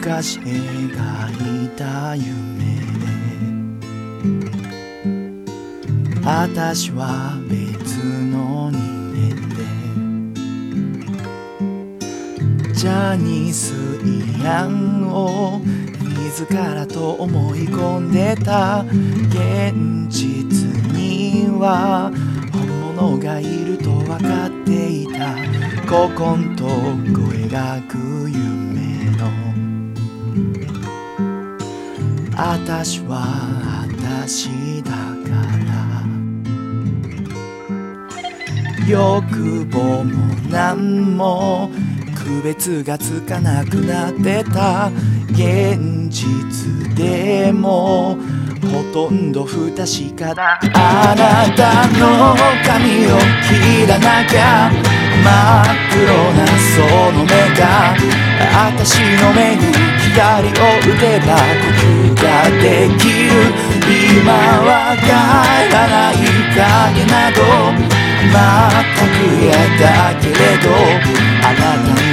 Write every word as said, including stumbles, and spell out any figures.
昔描いた夢で私は別の人間でジャニスイアンを自らと思い込んでた。現実には本物がいると分かっていた。ここんとこ描く夢の私は私だから欲望も何も区別がつかなくなってた。現実でもほとんど不確かだ。あなたの髪を切らなきゃ真っ黒なその目が私の目に光を打てば呼吸ができる。今は帰らない影など全く嫌だけれどあなたに